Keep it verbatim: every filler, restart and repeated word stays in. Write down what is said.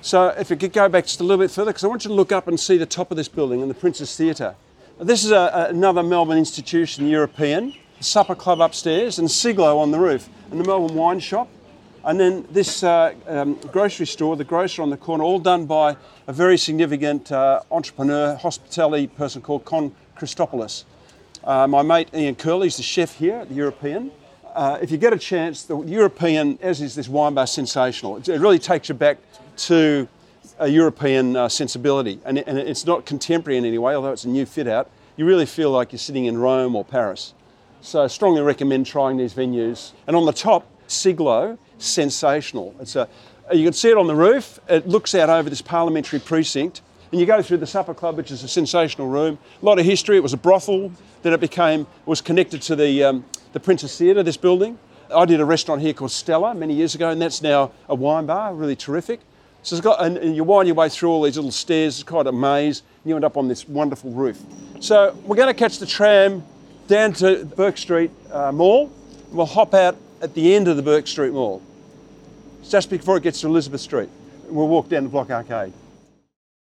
So if you could go back just a little bit further, because I want you to look up and see the top of this building and the Princess Theatre. This is a, another Melbourne institution, European, supper club upstairs and Siglo on the roof, and the Melbourne wine shop. And then this uh, um, grocery store, the grocer on the corner, all done by a very significant uh, entrepreneur, hospitality person called Con Christopoulos. Uh, my mate Ian Curley's the chef here at the European. Uh, if you get a chance, the European, as is this wine bar, sensational. It, it really takes you back to a European uh, sensibility, and, it, and it's not contemporary in any way, although it's a new fit out. You really feel like you're sitting in Rome or Paris. So I strongly recommend trying these venues. And on the top, Siglo, sensational. It's a, you can see it on the roof. It looks out over this parliamentary precinct, and you go through the supper club, which is a sensational room. A lot of history. It was a brothel. Then it became was connected to the um, the Princess Theatre, this building. I did a restaurant here called Stella many years ago, and that's now a wine bar, really terrific. So it's got, and, and you wind your way through all these little stairs. It's quite a maze, and you end up on this wonderful roof. So we're going to catch the tram down to Bourke Street uh, Mall. And we'll hop out at the end of the Bourke Street Mall, just before it gets to Elizabeth Street. We'll walk down the Block Arcade.